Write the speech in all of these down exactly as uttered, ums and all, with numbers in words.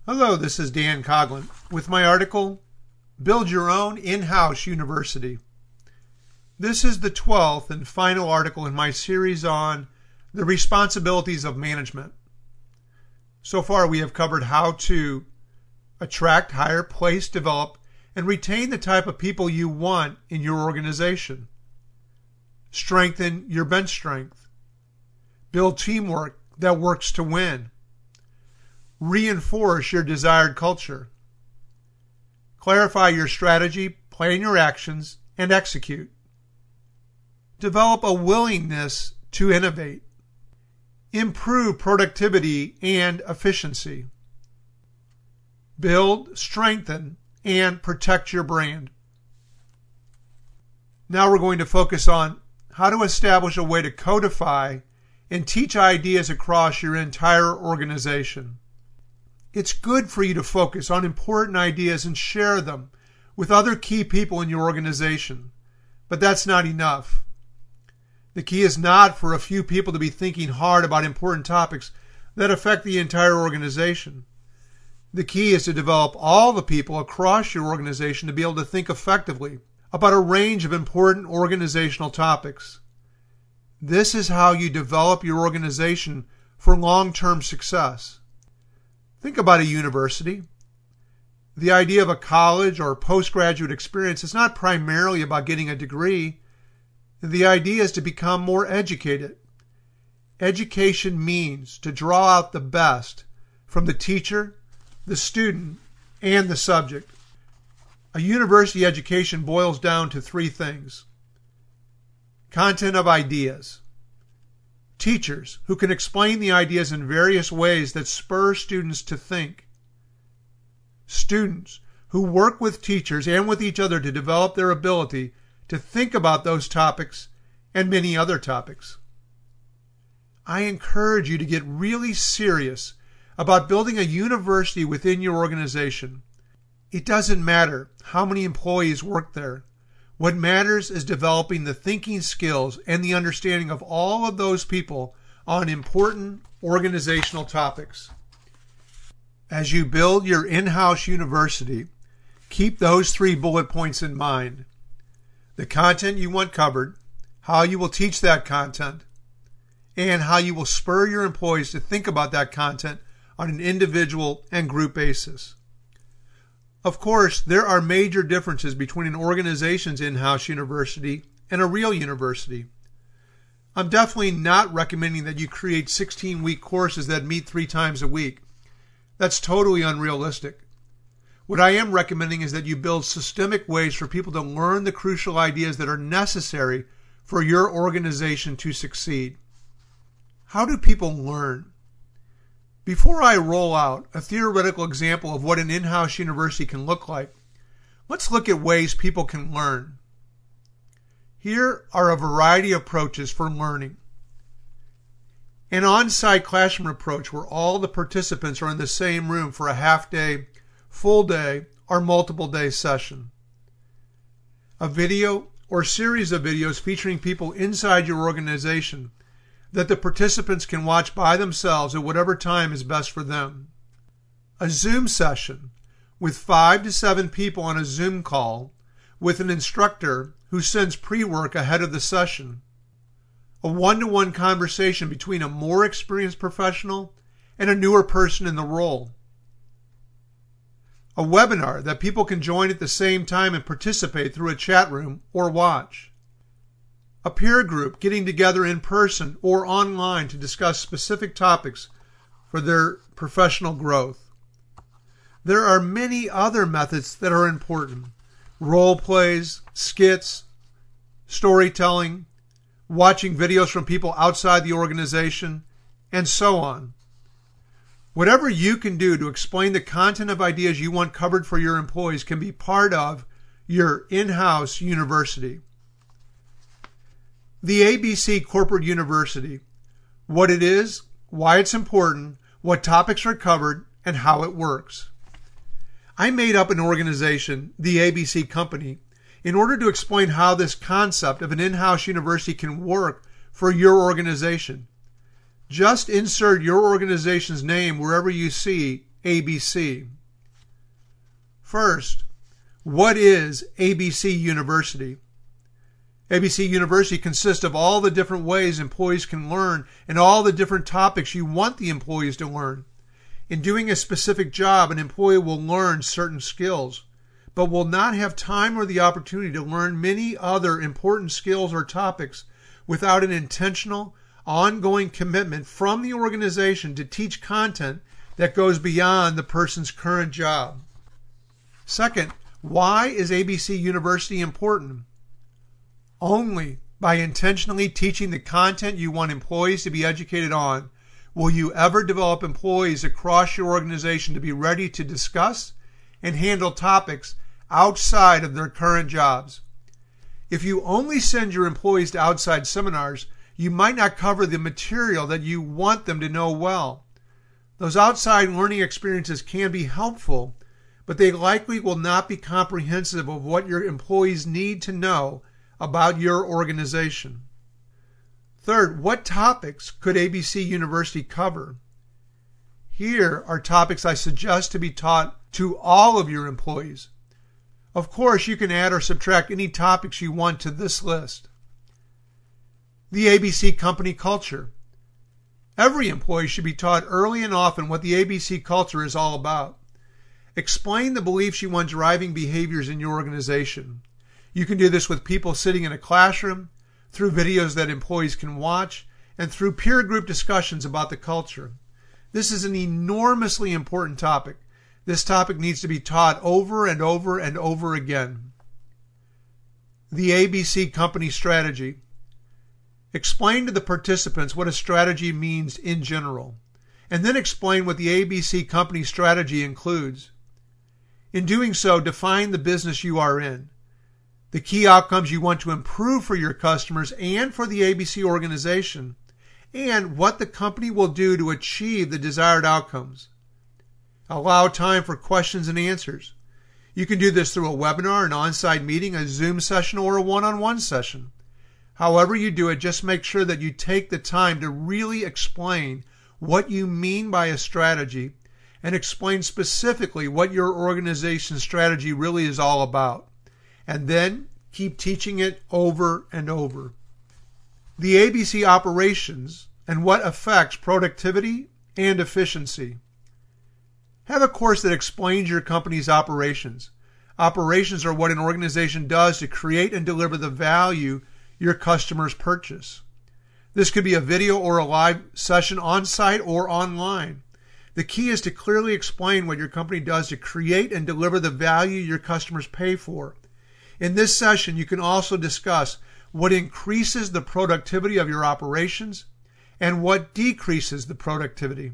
Hello, this is Dan Coughlin with my article, Build Your Own In-House University. This is the twelfth and final article in my series on the responsibilities of management. So far we have covered how to attract, hire, place, develop, and retain the type of people you want in your organization. Strengthen your bench strength. Build teamwork that works to win. Reinforce your desired culture. Clarify your strategy, plan your actions, and execute. Develop a willingness to innovate. Improve productivity and efficiency. Build, strengthen, and protect your brand. Now we're going to focus on how to establish a way to codify and teach ideas across your entire organization. It's good for you to focus on important ideas and share them with other key people in your organization, but that's not enough. The key is not for a few people to be thinking hard about important topics that affect the entire organization. The key is to develop all the people across your organization to be able to think effectively about a range of important organizational topics. This is how you develop your organization for long-term success. Think about a university. The idea of a college or postgraduate experience is not primarily about getting a degree. The idea is to become more educated. Education means to draw out the best from the teacher, the student, and the subject. A university education boils down to three things. Content of ideas. Teachers who can explain the ideas in various ways that spur students to think. Students who work with teachers and with each other to develop their ability to think about those topics and many other topics. I encourage you to get really serious about building a university within your organization. It doesn't matter how many employees work there. What matters is developing the thinking skills and the understanding of all of those people on important organizational topics. As you build your in-house university, keep those three bullet points in mind. The content you want covered, how you will teach that content, and how you will spur your employees to think about that content on an individual and group basis. Of course, there are major differences between an organization's in-house university and a real university. I'm definitely not recommending that you create sixteen-week courses that meet three times a week. That's totally unrealistic. What I am recommending is that you build systemic ways for people to learn the crucial ideas that are necessary for your organization to succeed. How do people learn? Before I roll out a theoretical example of what an in-house university can look like, let's look at ways people can learn. Here are a variety of approaches for learning. An on-site classroom approach where all the participants are in the same room for a half-day, full-day, or multiple-day session. A video or series of videos featuring people inside your organization that the participants can watch by themselves at whatever time is best for them. A Zoom session with five to seven people on a Zoom call with an instructor who sends pre-work ahead of the session. A one-to-one conversation between a more experienced professional and a newer person in the role. A webinar that people can join at the same time and participate through a chat room or watch. A peer group getting together in person or online to discuss specific topics for their professional growth. There are many other methods that are important. Role plays, skits, storytelling, watching videos from people outside the organization, and so on. Whatever you can do to explain the content of ideas you want covered for your employees can be part of your in-house university. The A B C Corporate University. What it is, why it's important, what topics are covered, and how it works. I made up an organization, the A B C Company, in order to explain how this concept of an in-house university can work for your organization. Just insert your organization's name wherever you see A B C. First, what is A B C University? A B C University consists of all the different ways employees can learn and all the different topics you want the employees to learn. In doing a specific job, an employee will learn certain skills, but will not have time or the opportunity to learn many other important skills or topics without an intentional, ongoing commitment from the organization to teach content that goes beyond the person's current job. Second, why is A B C University important? Only by intentionally teaching the content you want employees to be educated on will you ever develop employees across your organization to be ready to discuss and handle topics outside of their current jobs. If you only send your employees to outside seminars, you might not cover the material that you want them to know well. Those outside learning experiences can be helpful, but they likely will not be comprehensive of what your employees need to know about your organization. Third, what topics could A B C University cover? Here are topics I suggest to be taught to all of your employees. Of course, you can add or subtract any topics you want to this list. The A B C company culture. Every employee should be taught early and often what the A B C culture is all about. Explain the beliefs you want driving behaviors in your organization. You can do this with people sitting in a classroom, through videos that employees can watch, and through peer group discussions about the culture. This is an enormously important topic. This topic needs to be taught over and over and over again. The A B C company strategy. Explain to the participants what a strategy means in general, and then explain what the A B C company strategy includes. In doing so, define the business you are in, the key outcomes you want to improve for your customers and for the A B C organization, and what the company will do to achieve the desired outcomes. Allow time for questions and answers. You can do this through a webinar, an on-site meeting, a Zoom session, or a one-on-one session. However you do it, just make sure that you take the time to really explain what you mean by a strategy and explain specifically what your organization's strategy really is all about. And then keep teaching it over and over. The A B C operations and what affects productivity and efficiency. Have a course that explains your company's operations. Operations are what an organization does to create and deliver the value your customers purchase. This could be a video or a live session on-site or online. The key is to clearly explain what your company does to create and deliver the value your customers pay for. In this session, you can also discuss what increases the productivity of your operations and what decreases the productivity.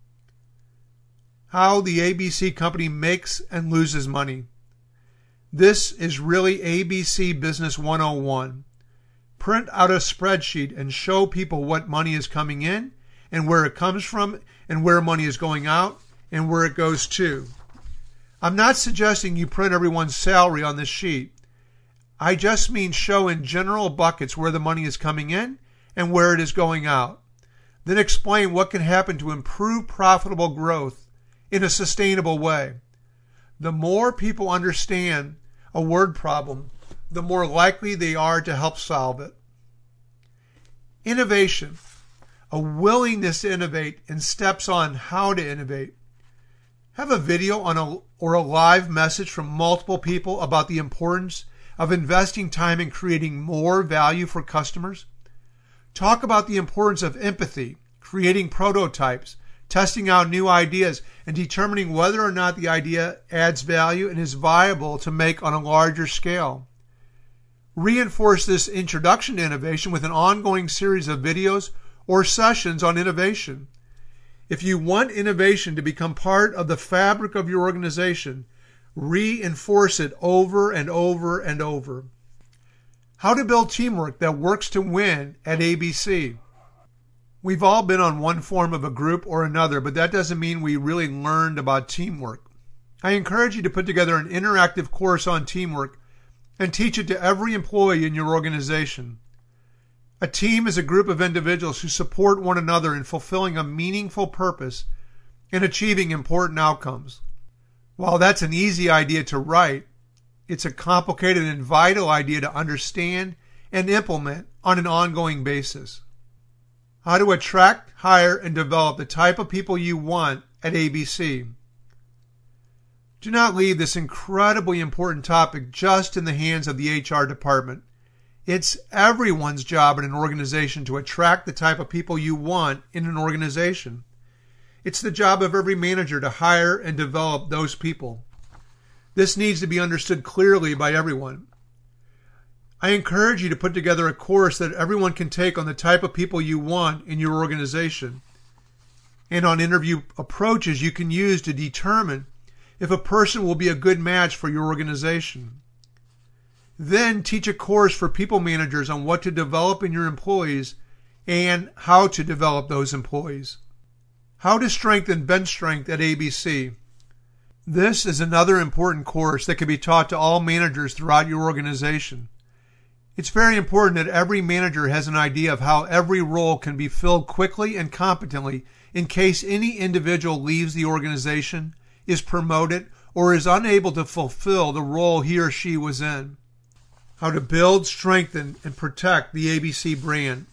How the A B C company makes and loses money. This is really A B C Business one oh one. Print out a spreadsheet and show people what money is coming in and where it comes from and where money is going out and where it goes to. I'm not suggesting you print everyone's salary on this sheet. I just mean show in general buckets where the money is coming in and where it is going out. Then explain what can happen to improve profitable growth in a sustainable way. The more people understand a word problem, the more likely they are to help solve it. Innovation, a willingness to innovate and steps on how to innovate. Have a video on a, or a live message from multiple people about the importance of investing time in creating more value for customers. Talk about the importance of empathy, creating prototypes, testing out new ideas, and determining whether or not the idea adds value and is viable to make on a larger scale. Reinforce this introduction to innovation with an ongoing series of videos or sessions on innovation. If you want innovation to become part of the fabric of your organization, reinforce it over and over and over. How to build teamwork that works to win at A B C. We've all been on one form of a group or another, but that doesn't mean we really learned about teamwork. I encourage you to put together an interactive course on teamwork and teach it to every employee in your organization. A team is a group of individuals who support one another in fulfilling a meaningful purpose and achieving important outcomes. While that's an easy idea to write, it's a complicated and vital idea to understand and implement on an ongoing basis. How to attract, hire, and develop the type of people you want at A B C. Do not leave this incredibly important topic just in the hands of the H R department. It's everyone's job in an organization to attract the type of people you want in an organization. It's the job of every manager to hire and develop those people. This needs to be understood clearly by everyone. I encourage you to put together a course that everyone can take on the type of people you want in your organization, and on interview approaches you can use to determine if a person will be a good match for your organization. Then teach a course for people managers on what to develop in your employees and how to develop those employees. How to strengthen bench strength at A B C. This is another important course that can be taught to all managers throughout your organization. It's very important that every manager has an idea of how every role can be filled quickly and competently in case any individual leaves the organization, is promoted, or is unable to fulfill the role he or she was in. How to build, strengthen, and protect the A B C brand.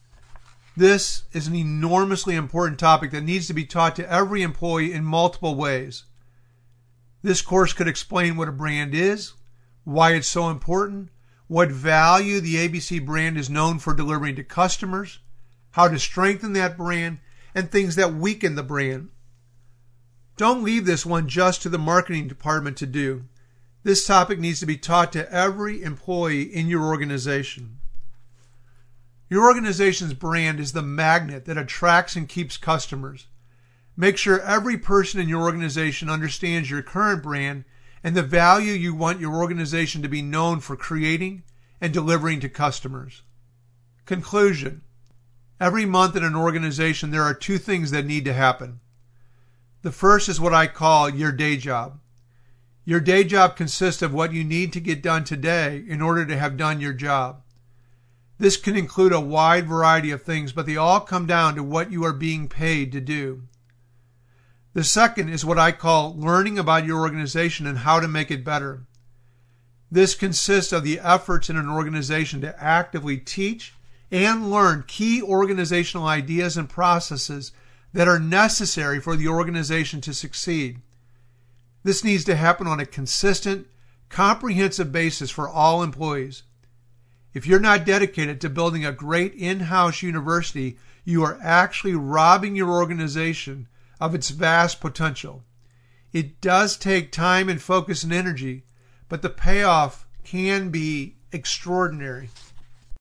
This is an enormously important topic that needs to be taught to every employee in multiple ways. This course could explain what a brand is, why it's so important, what value the A B C brand is known for delivering to customers, how to strengthen that brand, and things that weaken the brand. Don't leave this one just to the marketing department to do. This topic needs to be taught to every employee in your organization. Your organization's brand is the magnet that attracts and keeps customers. Make sure every person in your organization understands your current brand and the value you want your organization to be known for creating and delivering to customers. Conclusion. Every month in an organization, there are two things that need to happen. The first is what I call your day job. Your day job consists of what you need to get done today in order to have done your job. This can include a wide variety of things, but they all come down to what you are being paid to do. The second is what I call learning about your organization and how to make it better. This consists of the efforts in an organization to actively teach and learn key organizational ideas and processes that are necessary for the organization to succeed. This needs to happen on a consistent, comprehensive basis for all employees. If you're not dedicated to building a great in-house university, you are actually robbing your organization of its vast potential. It does take time and focus and energy, but the payoff can be extraordinary.